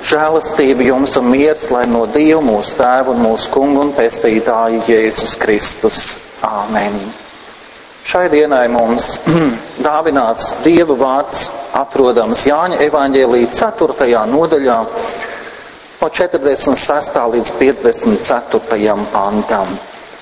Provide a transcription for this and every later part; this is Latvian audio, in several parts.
Žēlastība jums un miers, lai no Dieva mūsu Tēva un mūsu Kunga un Pestītāja Jēzus Kristus. Āmen. Šai dienai mums dāvināts Dieva vārds atrodams Jāņa evaņģēlija 4. nodaļā no 46. līdz 54. pantam.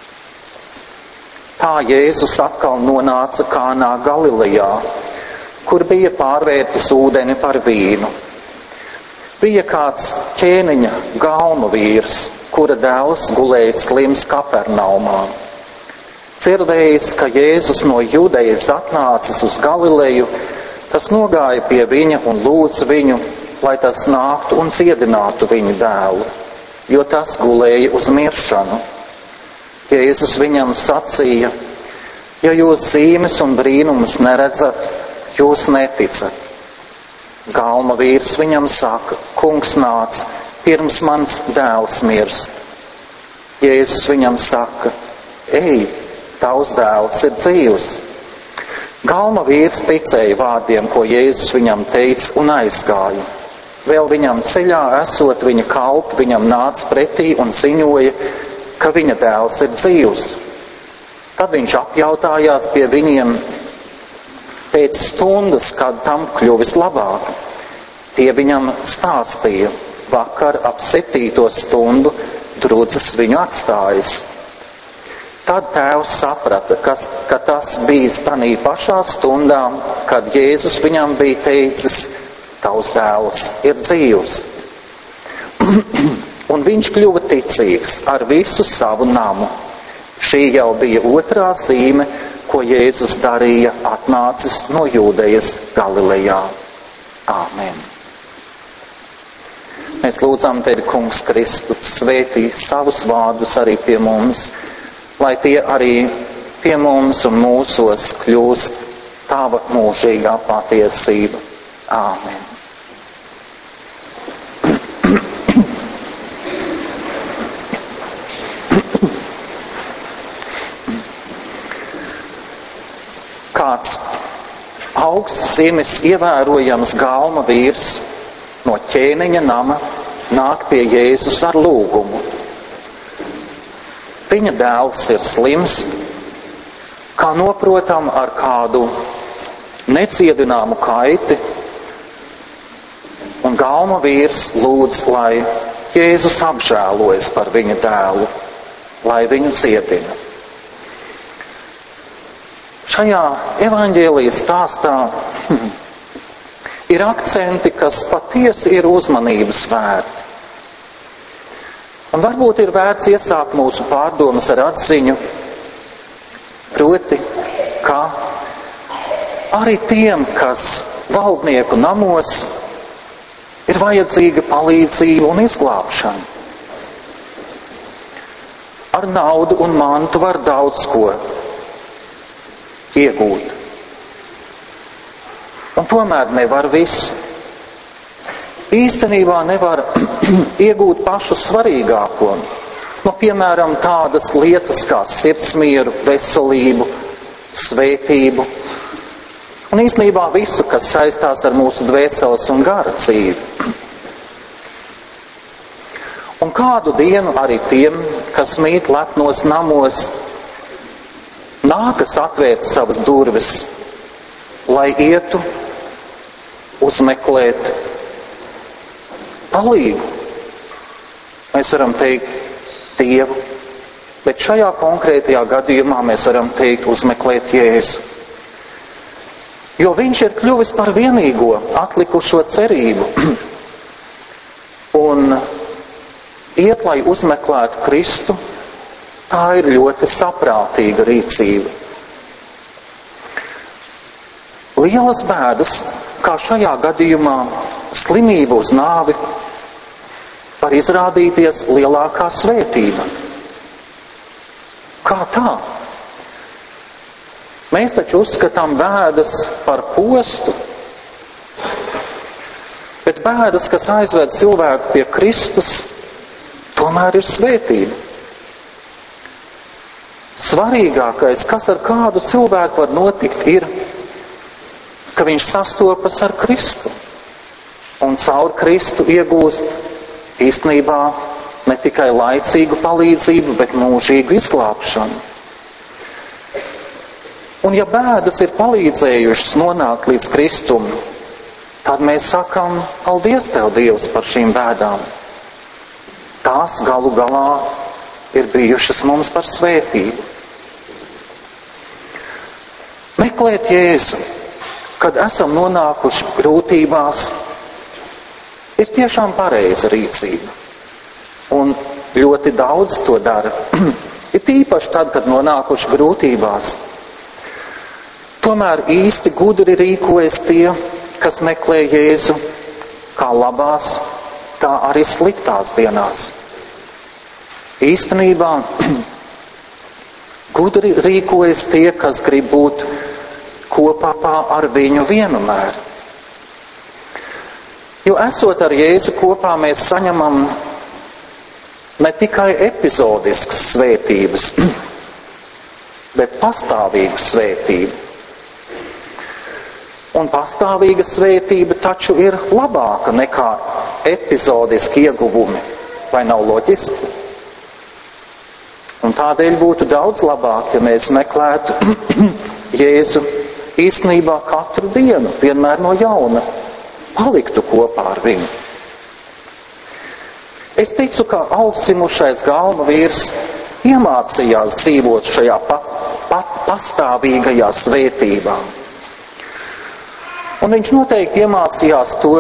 Tā Jēzus atkal nonāca Kānā Galilejā, kur bija pārvērtis ūdeni par vīnu. Bija kāds ķēniņa galma vīrs, kura dēls gulēja slims Kapernaumā. Dzirdējis, ka Jēzus no Judejas atnācis uz Galileju, tas nogāja pie viņa un lūdza viņu, lai tas nāktu un dziedinātu viņu dēlu, jo tas gulēja uz miršanu. Jēzus viņam sacīja: ja jūs zīmes un brīnumus neredzat, jūs neticat. Galma vīrs viņam saka: kungs, nāc, pirms mans dēls mirst. Jēzus viņam saka: ej, tavs dēls ir dzīvs. Galma vīrs ticēja vārdiem, ko Jēzus viņam teica, un aizgāja. Vēl viņam ceļā esot viņa kalpi, viņam nāca pretī un ziņoja, ka viņa dēls ir dzīvs. Tad viņš apjautājās pie viņiem pēc stundas, kad tam kļuvis labāk. Tie viņam stāstīja: vakar ap 7. stundu drudzis viņu atstājis. Tad tēvs saprata, ka tas bijis tanī pašā stundā, kad Jēzus viņam bija teicis: tavs dēls ir dzīvs. Un viņš kļuva ticīgs ar visu savu namu. Šī jau bija otrā zīme, ko Jēzus darīja, atnācis no Jūdejas Galilejā. Āmen. Mēs lūdzam tevi, Kungs Kristu, svētī savus vārdus arī pie mums, lai tie arī pie mums un mūsos kļūst tava mūžīgā patiesība. Āmen. Kāds augsts zemes ievērojams galma vīrs no ķēniņa nama nāk pie Jēzus ar lūgumu. Viņa dēls ir slims, kā noprotam ar kādu neciedināmu kaiti, un galma vīrs lūdz, lai Jēzus apžēlojas par viņa dēlu, lai viņu dziedina. Šajā evaņģēlijas stāstā ir akcenti, kas patiesi ir uzmanības vērti. Un varbūt ir vērts iesākt mūsu pārdomas ar atziņu, proti, ka arī tiem, kas valdnieku namos, ir vajadzīga palīdzība un izglābšana. Ar naudu un mantu var daudz ko iegūt. Un tomēr nevar visu. Īstenībā nevar iegūt pašu svarīgāko. Piemēram, tādas lietas kā sirdsmieru, veselību, svētību. Un īstenībā visu, kas saistās ar mūsu dvēseles un gara dzīvi. Un kādu dienu arī tiem, kas mīt lepnos namos, nākas atvērt savas durvis, lai ietu uzmeklēt palīgu. Mēs varam teikt Dievu, bet šajā konkrētajā gadījumā mēs varam teikt uzmeklēt Jēzu. Jo viņš ir kļuvis par vienīgo atlikušo cerību. Un iet, lai uzmeklētu Kristu, tā ir ļoti saprātīga rīcība. Lielas bēdas, kā šajā gadījumā slimība uz nāvi, var izrādīties lielākā svētība. Kā tā? Mēs taču uzskatām bēdas par postu, bet bēdas, kas aizved cilvēku pie Kristus, tomēr ir svētība. Svarīgākais, kas ar kādu cilvēku var notikt, ir, ka viņš sastopas ar Kristu. un caur Kristu iegūst īstenībā ne tikai laicīgu palīdzību, bet mūžīgu izglābšanu. Un ja bēdas ir palīdzējušas nonākt līdz Kristum, tad mēs sakam, paldies Tev, Dievs, par šīm bēdām. Tās galu galā ir bijušas mums par svētību. Meklēt Jēzu, kad esam nonākuši grūtībās, ir tiešām pareiza rīcība. Un ļoti daudz to dara. Ir tīpaši tad, kad nonākuši grūtībās. Tomēr īsti gudri rīkojas tie, kas meklē Jēzu kā labās, tā arī sliktās dienās. Īstenībā gudri rīkojas tie, kas grib būt kopā ar viņu vienmēr. Jo esot ar Jēzu kopā, mēs saņemam ne tikai epizodiskas svētības, bet pastāvīgu svētību. Un pastāvīga svētība taču ir labāka nekā epizodiski ieguvumi. Vai nav loģiski? Un tādēļ būtu daudz labāk, ja mēs meklētu Jēzu īstenībā katru dienu, vienmēr no jauna, paliktu kopā ar viņu. Es ticu, ka augstsimušais galma vīrs iemācījās dzīvot šajā pastāvīgajā svētībā. Un viņš noteikti iemācījās to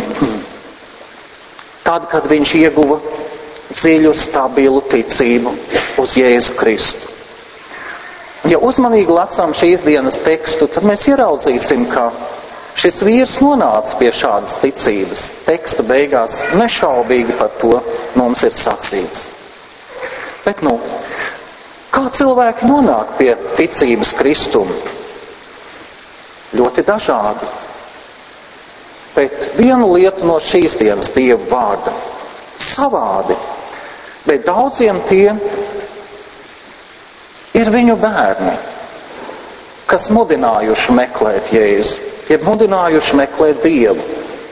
tad, kad viņš ieguva dziļu, stabilu ticību uz Jēzu Kristu. Ja uzmanīgi lasām šīs dienas tekstu, tad mēs ieraudzīsim, ka šis vīrs nonāca pie šādas ticības. Teksta beigās nešaubīgi par to mums ir sacīts. Bet kā cilvēki nonāk pie ticības Kristum? Ļoti dažādi. Bet vienu lietu no šīs dienas Dieva vārda savādi, bet daudziem tie ir viņu bērni, kas mudinājuši meklēt Jēzu, jeb mudinājuši meklēt Dievu.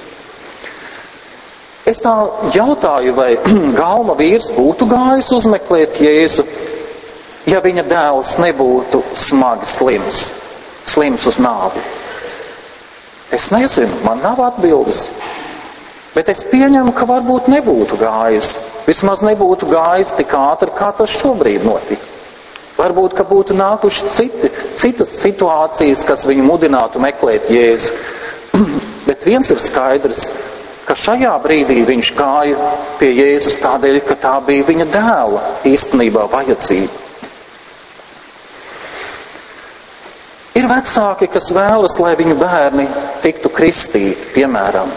Es tā jautāju, vai galma vīrs būtu gājis uzmeklēt Jēzu, ja viņa dēls nebūtu smagi slims uz nāvi. Es nezinu, man nav atbildes. Bet es pieņemu, ka varbūt nebūtu gājis. Vismaz nebūtu gājis tik ātri, kā tas šobrīd notika. Varbūt, ka būtu nākuši citas situācijas, kas viņu mudinātu meklēt Jēzu. Bet viens ir skaidrs, ka šajā brīdī viņš gāja pie Jēzus tādēļ, ka tā bija viņa dēla īstenībā vajadzība. Ir vecāki, kas vēlas, lai viņu bērni tiktu kristīti, piemēram.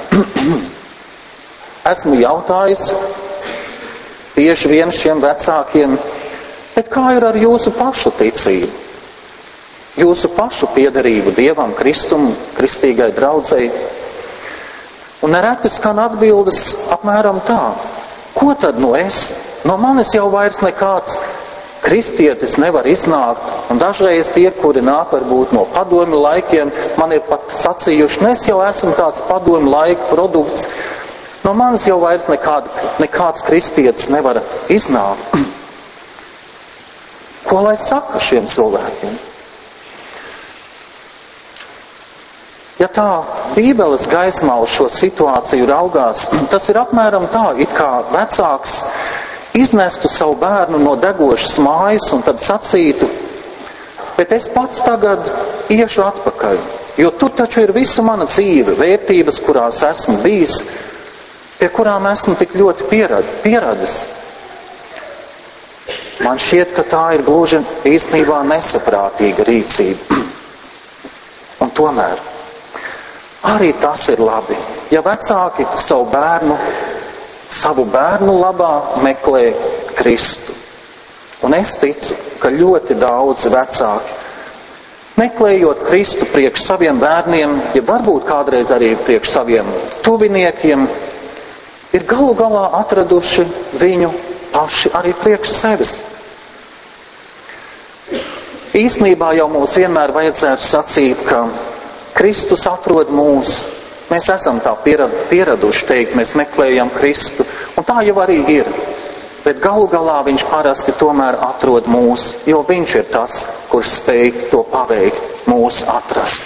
Esmu jautājis bieži vien šiem vecākiem, bet kā ir ar jūsu pašu ticību? Jūsu pašu piederību Dievam, Kristum, kristīgai draudzei? Un nereti skan atbildes apmēram tā: ko tad es? No manis jau vairs nekāds kristietis nevar iznākt, un dažreiz tie, kuri nāk varbūt no padomju laikiem, man ir pat sacījuši, es jau esmu tāds padomju laika produkts, no manis jau vairs nekāds kristietis nevar iznākt. Ko lai saka šiem cilvēkiem? Ja tā Bībeles gaismā uz šo situāciju raugās, tas ir apmēram tā, it kā vecāks iznestu savu bērnu no degošas mājas un tad sacītu, bet es pats tagad iešu atpakaļ, jo tur taču ir visa mana dzīve, vērtības, kurās esmu bijis, pie kurām esmu tik ļoti pieradis. Man šķiet, ka tā ir gluži īstenībā nesaprātīga rīcība. Un tomēr arī tas ir labi, ja vecāki savu bērnu labā meklē Kristu. Un es ticu, ka ļoti daudzi vecāki, meklējot Kristu priekš saviem bērniem, ja varbūt kādreiz arī priekš saviem tuviniekiem, ir galu galā atraduši viņu paši arī priekš sevis. Īsnībā jau mums vienmēr vajadzētu sacīt, ka Kristus atrod mūs, Mēs esam tā pieraduši teikt, mēs meklējam Kristu, un tā jau arī ir. Bet galu galā viņš parasti tomēr atrod mūs, jo viņš ir tas, kurš spēj to paveikt, mūs atrast.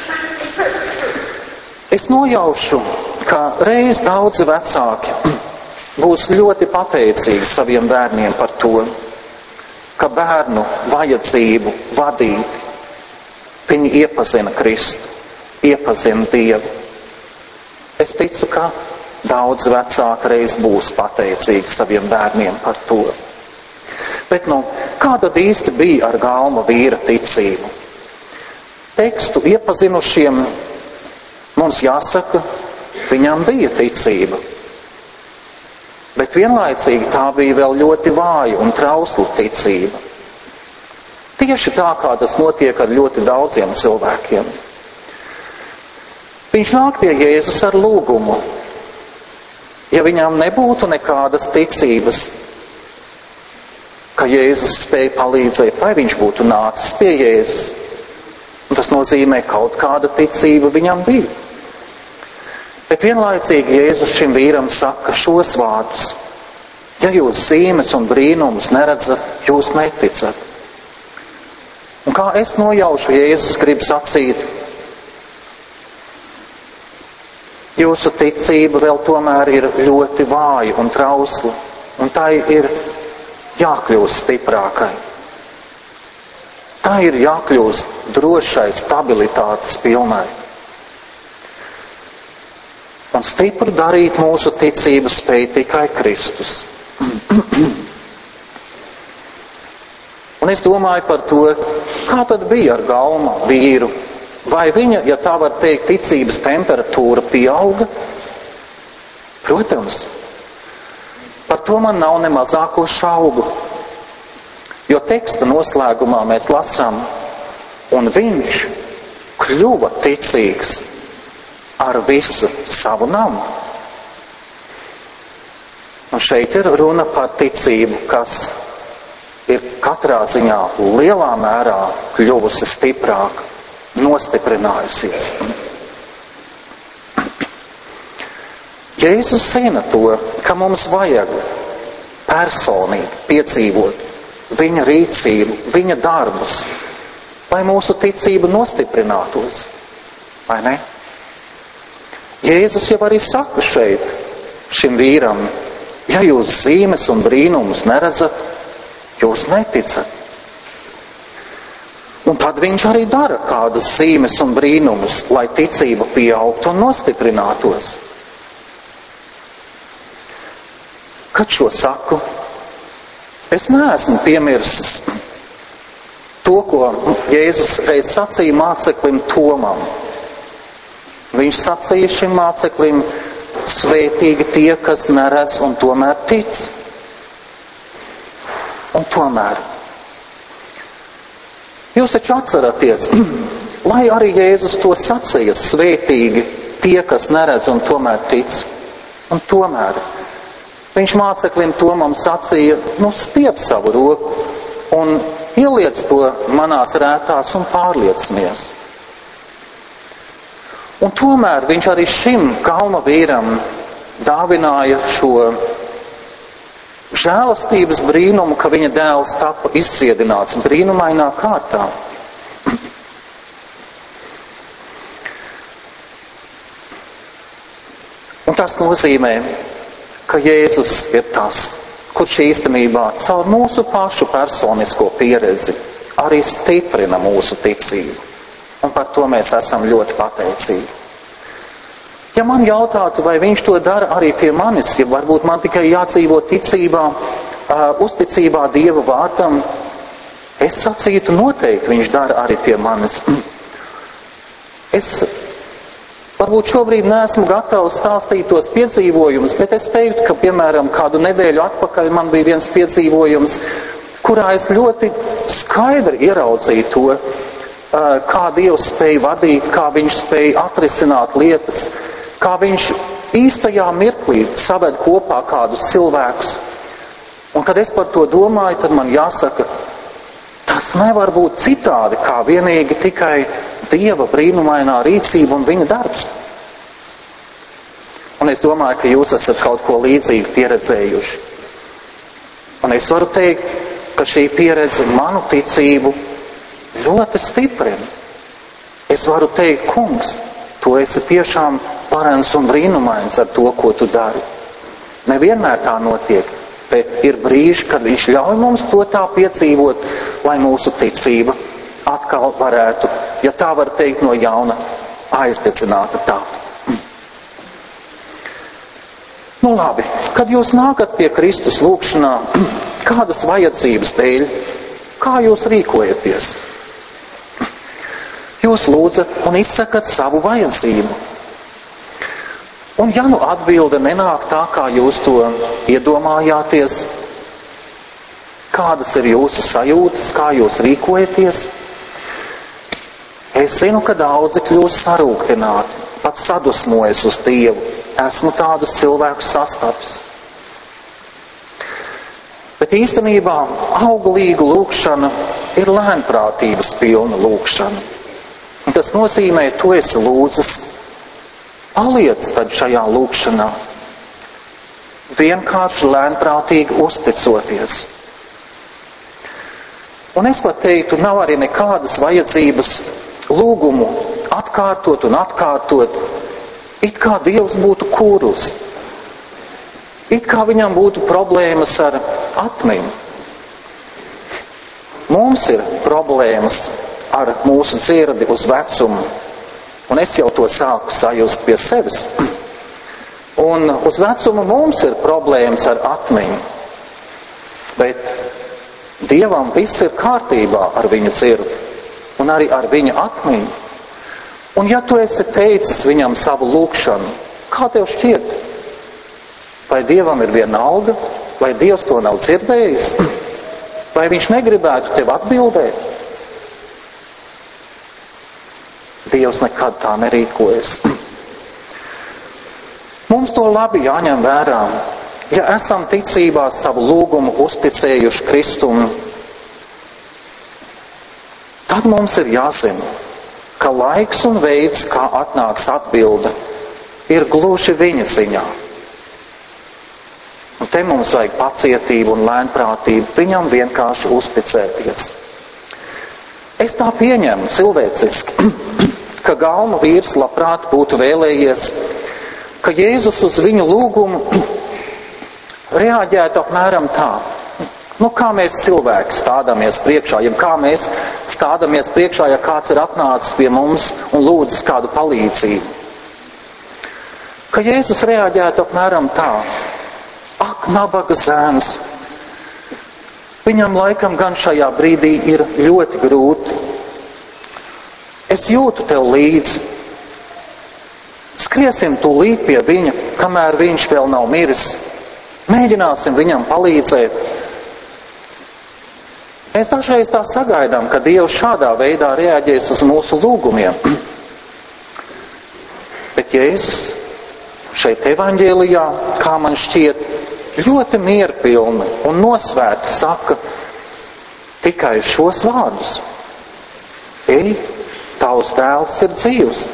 Es nojaušu, ka reiz daudzi vecāki būs ļoti pateicīgi saviem bērniem par to, ka bērnu vajadzību vadīt, viņi iepazina Kristu, iepazina Dievu. Es ticu, ka daudz vecāki reiz būs pateicīgi saviem bērniem par to. Bet, kā tad īsti bija ar Galma vīra ticību? Tekstu iepazinušiem mums jāsaka, viņam bija ticība. Bet vienlaicīgi tā bija vēl ļoti vāja un trausla ticība. Tieši tā, kā tas notiek ar ļoti daudziem cilvēkiem. Viņš nāk pie Jēzus ar lūgumu. Ja viņam nebūtu nekādas ticības, ka Jēzus spēja palīdzēt, vai viņš būtu nācis pie Jēzus. Un tas nozīmē, kaut kāda ticība viņam bija. Bet vienlaicīgi Jēzus šim vīram saka šos vārdus. Ja jūs zīmes un brīnumus neredzat, jūs neticat. Un kā es nojaušu, Jēzus grib sacīt, jūsu ticība vēl tomēr ir ļoti vāja un trausla, un tai ir jākļūst stiprākai. Tā ir jākļūst drošai, stabilitātes pilnai. Un stipru darīt mūsu ticību spēj tikai Kristus. Un es domāju par to, kā tad bija ar Galma vīru. Vai viņa, ja tā var teikt, ticības temperatūra pieauga? Protams. Par to man nav ne mazāko šaubu. Jo teksta noslēgumā mēs lasām, un viņš kļuva ticīgs ar visu savu namu. Un šeit ir runa par ticību, kas ir katrā ziņā lielā mērā kļuvusi stiprāka, nostiprinājusies. Jēzus zina to, ka mums vajag personīgi piedzīvot viņa rīcību, viņa darbus, lai mūsu ticība nostiprinātos. Vai ne? Jēzus jau arī saka šeit šim vīram, ja jūs zīmes un brīnumus neredzat, jūs neticat. Un tad viņš arī dara kādas zīmes un brīnumus, lai ticība pieaugtu un nostiprinātos. Kad šo saku, es neesmu piemirsis to, ko Jēzus reiz sacīja māceklim Tomam. Viņš sacīja šim māceklim, svētīgi tie, kas neredz un tomēr tic. Un tomēr. Jūs taču atceraties, lai arī Jēzus to sacīja, svētīgi tie, kas neredz un tomēr tic. Un tomēr viņš māceklim Tomam sacīja, stiep savu roku un ieliec to manās rētās un pārliecinies. Un tomēr viņš arī šim Galma vīram dāvināja šo žēlastības brīnumu, ka viņa dēls tapa izciedināts brīnumainā kārtā. Un tas nozīmē, ka Jēzus ir tas, kurš īstenībā caur mūsu pašu personisko pieredzi arī stiprina mūsu ticību. Un par to mēs esam ļoti pateicīgi. Ja man jautātu, vai viņš to dara arī pie manis, ja varbūt man tikai jādzīvo ticībā, uzticībā Dieva vārtam, es sacītu noteikti viņš dara arī pie manis. Es varbūt šobrīd neesmu gatavs stāstīt tos piedzīvojumus, bet es teiktu, ka, piemēram, kādu nedēļu atpakaļ man bija viens piedzīvojums, kurā es ļoti skaidri ieraudzīju to, kā Dievs spēja vadīt, kā viņš spēja atrisināt lietas, kā viņš īstajā mirklī saved kopā kādus cilvēkus. Un kad es par to domāju, tad man jāsaka, tas nevar būt citādi, kā vienīgi tikai Dieva brīnumainā rīcība un viņa darbs. es domāju, ka jūs esat kaut ko līdzīgu pieredzējuši. Un es varu teikt, ka šī pieredze manu ticību ļoti stiprina. Es varu teikt, kungs, tu esi tiešām varens un brīnumains ar to, ko tu dari. Nevienmēr tā notiek, bet ir brīži, kad viņš ļauj mums to tā piedzīvot, lai mūsu ticība atkal varētu, ja tā var teikt, no jauna aizdedzināta tapt. Nu labi, kad jūs nākat pie Kristus lūgšanā, kādas vajadzības dēļ, kā jūs rīkojaties? Jūs lūdzat un izsakat savu vajadzību. Un ja nu atbilde nenāk tā, kā jūs to iedomājāties, kādas ir jūsu sajūtas, kā jūs rīkojaties? Es zinu, ka daudzi kļūst sarūktināti, pat sadusmojas uz Dievu. Esmu tādus cilvēkus sastapis. Bet īstenībā auglīga lūgšana ir lēnprātības pilna lūgšana. Un tas nozīmē, tu esi lūdzis, paliec tad šajā lūgšanā, vienkārši lēnprātīgi uzticoties. Un es pat teiktu, nav arī nekādas vajadzības lūgumu atkārtot un atkārtot, it kā Dievs būtu kurls, it kā viņam būtu problēmas ar atmiņu. Mums ir problēmas ar mūsu dzirdi uz vecumu, un es jau to sāku sajust pie sevis. Un uz vecumu mums ir problēmas ar atmiņu, bet Dievam viss ir kārtībā ar viņa dzirdi un arī ar viņa atmiņu. Un ja tu esi teicis viņam savu lūgšanu, kā tev šķiet? Vai Dievam ir vienalga? Vai Dievs to nav dzirdējis? Vai viņš negribētu tev atbildēt? Dievs nekad tā nerīkojas. Mums to labi jāņem vērā. Ja esam ticībā savu lūgumu uzticējuši Kristum, tad mums ir jāzina, ka laiks un veids, kā atnāks atbilde, ir gluži viņa ziņā. Un te mums vajag pacietību un lēnprātību, viņam vienkārši uzticēties. Es tā pieņemu cilvēciski, ka galma vīrs labprāt būtu vēlējies, ka Jēzus uz viņu lūgumu reaģētu apmēram tā. Nu, kā mēs cilvēki stādāmies priekšā, ja kā mēs stādāmies priekšā, ja kāds ir atnācis pie mums un lūdzis kādu palīdzību. Ka Jēzus reaģētu apmēram tā. Ak, nabaga zēns! Viņam laikam gan šajā brīdī ir ļoti grūti. Es jūtu tev līdzi. Skriesim tūlīt pie viņa, kamēr viņš vēl nav miris. Mēģināsim viņam palīdzēt. Mēs dažreiz tā sagaidām, ka Dievs šādā veidā reaģēs uz mūsu lūgumiem. Bet Jēzus šeit evaņģēlijā, kā man šķiet, ļoti mierpilni un nosvērti saka tikai šos vārdus. Ej, tavs dēls ir dzīvs.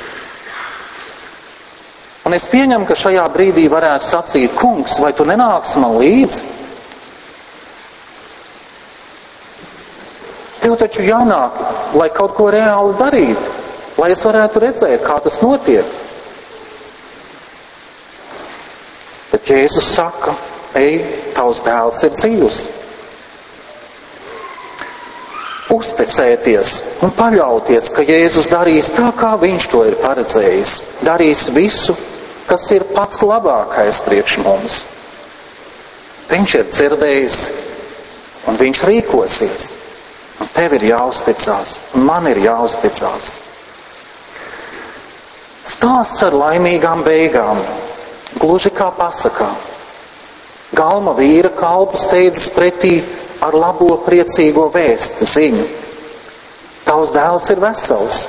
Un es pieņemu, ka šajā brīdī varētu sacīt, kungs, vai tu nenāksi man līdzi? Tev taču jānāk, lai kaut ko reāli darītu, lai es varētu redzēt, kā tas notiek. Bet Jēzus saka, ej, tavs dēls ir dzīvs. Uzticēties un paļauties, ka Jēzus darīs tā, kā viņš to ir paredzējis. Darīs visu, kas ir pats labākais priekš mums. Viņš ir dzirdējis un viņš rīkosies. Un tev ir jāuzticās, un man ir jāuzticās. Stāsts ar laimīgām beigām, gluži kā pasakā. Galma vīra kalpu steidzas pretī ar labo priecīgo vēsti ziņu. Tavs dēls ir vesels.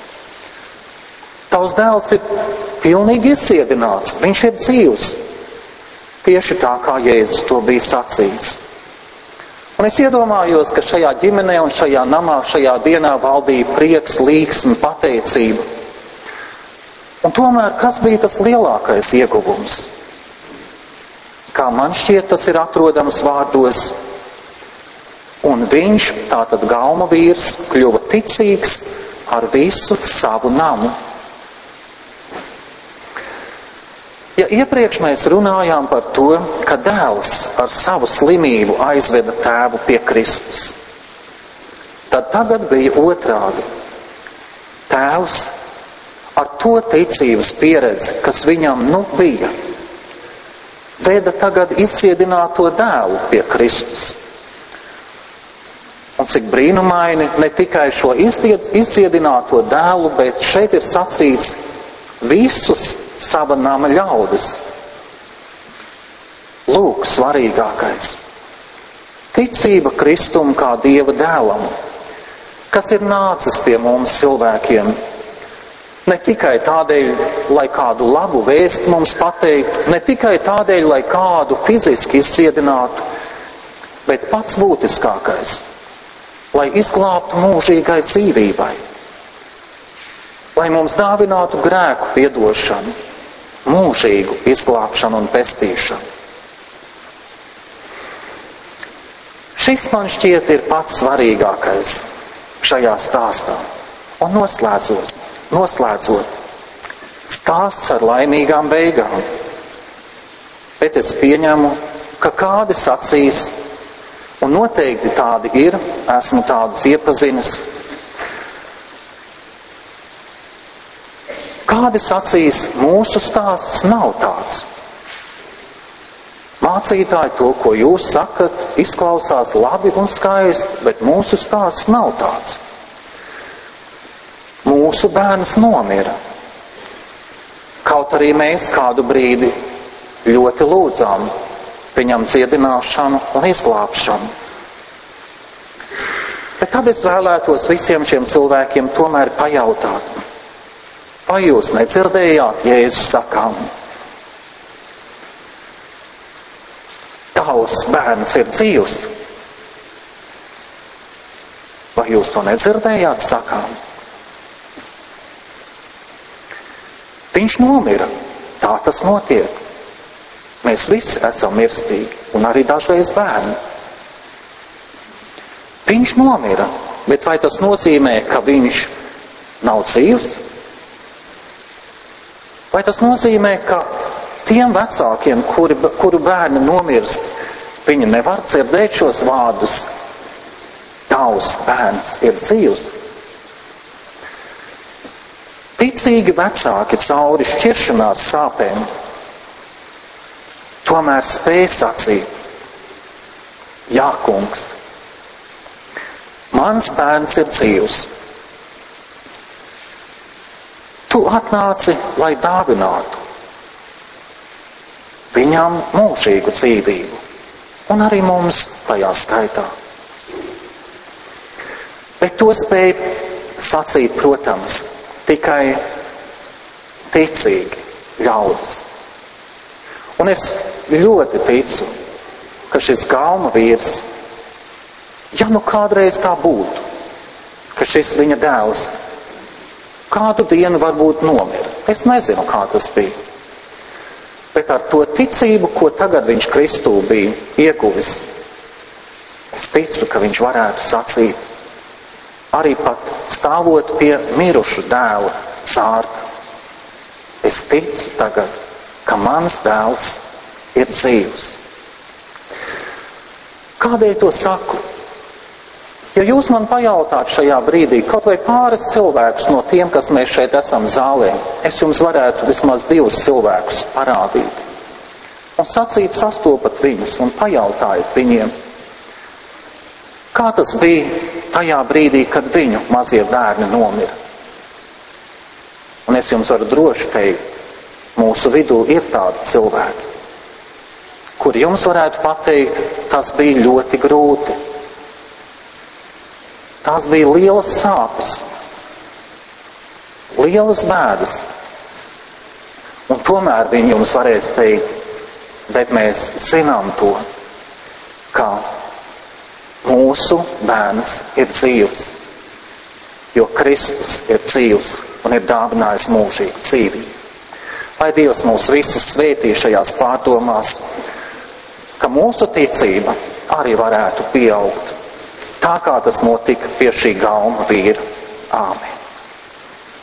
Tavs dēls ir pilnīgi izciedināts. Viņš ir dzīvs. Tieši tā, kā Jēzus to bija sacījis. Un es iedomājos, ka šajā ģimenē un šajā namā šajā dienā valdīja prieks, līksmi, pateicība. Un tomēr, kas bija tas lielākais ieguvums? Kā man šķiet, tas ir atrodams vārdos. Un viņš, tātad galma vīrs, kļuva ticīgs ar visu savu namu. Ja iepriekš mēs runājām par to, ka dēls ar savu slimību aizveda tēvu pie Kristus, tad tagad bija otrādi. Tēvs ar to ticības pieredzi, kas viņam bija, veda tagad izciedināto dēlu pie Kristus. Un cik brīnumaini, ne tikai šo izciedināto dēlu, bet šeit ir sacīts visus sava nama ļaudis. Lūk, svarīgākais. Ticība Kristum kā Dieva dēlam, kas ir nācis pie mums cilvēkiem, ne tikai tādēļ, lai kādu labu vēstu mums pateiktu, ne tikai tādēļ, lai kādu fiziski izciedinātu, bet pats būtiskākais, lai izglābtu mūžīgai dzīvībai, lai mums dāvinātu grēku piedošanu, mūžīgu izglābšanu un pestīšanu. Šis man šķiet ir pats svarīgākais šajā stāstā. Un noslēdzot, stāsts ar laimīgām beigām. Bet es pieņemu, ka kādi sacīs, un noteikti tādi ir, esmu tādus iepazinis, kādi sacīs, mūsu stāsts nav tāds. Mācītāji, to, ko jūs sakat, izklausās labi un skaisti, bet mūsu stāsts nav tāds. Mūsu bērns nomira. Kaut arī mēs kādu brīdi ļoti lūdzām viņam dziedināšanu un izglābšanu. Bet tad es vēlētos visiem šiem cilvēkiem tomēr pajautāt, vai jūs nedzirdējāt Jēzus sakām? Tavs bērns ir dzīvs. Vai jūs to nedzirdējāt sakām? Viņš nomira. Tā tas notiek. Mēs visi esam mirstīgi, un arī dažreiz bērni. Viņš nomira, bet vai tas nozīmē, ka viņš nav dzīvs? Vai tas nozīmē, ka tiem vecākiem, kuru bērni nomirst, viņi nevar dzirdēt šos vārdus? Tavs bērns ir dzīvs. Ticīgi vecāki cauri šķiršanās sāpēm tomēr spēj sacīt: Jā, kungs, mans bērns ir dzīvs. Tu atnāci, lai dāvinātu viņam mūžīgu dzīvību, un arī mums tajā skaitā. Bet to spēj sacīt, protams, tikai ticīgi ļaudis. Un es ļoti ticu, ka šis galma vīrs, ja nu kādreiz tā būtu, ka šis viņa dēls kādu dienu varbūt nomira. Es nezinu, kā tas bija. Bet ar to ticību, ko tagad viņš Kristū bija ieguvis, es ticu, ka viņš varētu sacīt, arī pat stāvot pie mirušu dēla sārta. Es ticu tagad, ka mans dēls ir dzīvs. Kādēļ to saku? Ja jūs man pajautāt šajā brīdī kaut vai pāris cilvēkus no tiem, kas mēs šeit esam zālē, es jums varētu vismaz 2 cilvēkus parādīt. Un sacīt, sastopat viņus un pajautājiet viņiem, kā tas bija tajā brīdī, kad viņu mazie bērni nomira. Un es jums varu droši teikt, mūsu vidū ir tādi cilvēki, kuri jums varētu pateikt, tas bija ļoti grūti. Tās bija lielas sāpes, lielas bēdas. Un tomēr viņi jums varēs teikt, bet mēs zinām to, ka mūsu bērns ir dzīvs, jo Kristus ir dzīvs un ir dāvinājis mūžīgu dzīvību. Lai Dievs mūs visus svētī šajās pārdomās, ka mūsu ticība arī varētu pieaugt, tā kā tas notika pie šī galma vīra. Āmen.